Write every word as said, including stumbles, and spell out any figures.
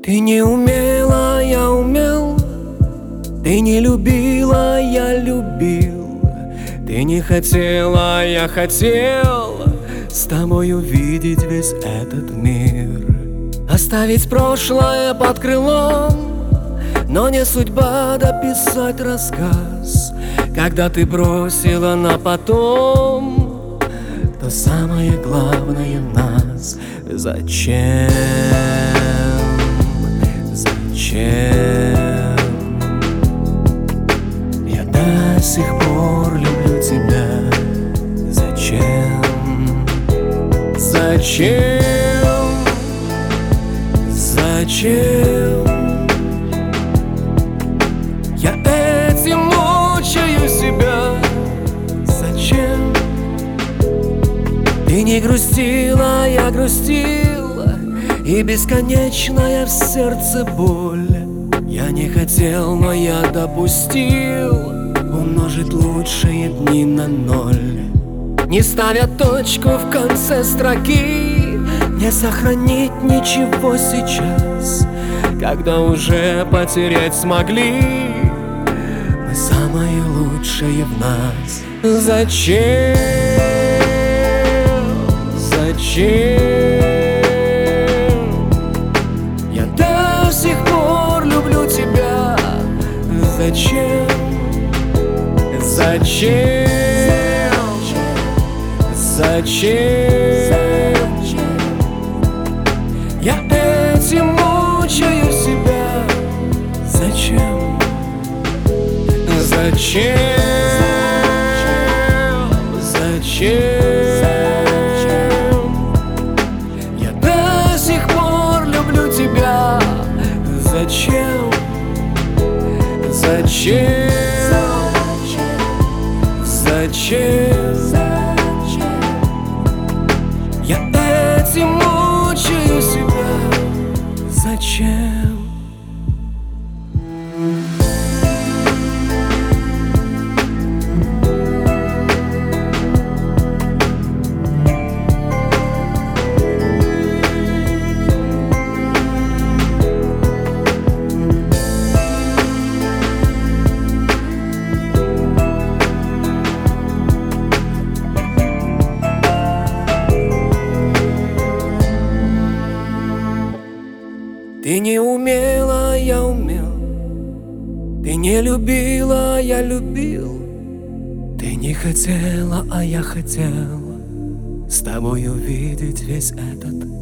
Ты не умела, я умел. Ты не любила, я любил. Ты не хотела, я хотел с тобой увидеть весь этот мир. Оставить прошлое под крылом, но не судьба дописать рассказ. Когда ты бросила на потом то самое главное в нас. Зачем? Зачем? Я до сих пор люблю тебя. Зачем? Зачем? Зачем? Я этим мучаю себя. Зачем? Ты не грустила, я грустила, и бесконечная в сердце боль. Я не хотел, но я допустил умножить лучшие дни на ноль. Не ставя точку в конце строки, не сохранить ничего сейчас, когда уже потерять смогли мы самое лучшее в нас. Зачем? Зачем? Я до сих пор люблю тебя. Зачем? Зачем? Зачем? Я этим мучаю себя. Зачем? Зачем? Зачем? Я до сих пор люблю тебя. Зачем? Зачем? Зачем? Я этим мучаю себя. Зачем? Ты не умела, я умел. Ты не любила, я любил. Ты не хотела, а я хотел с тобой увидеть весь этот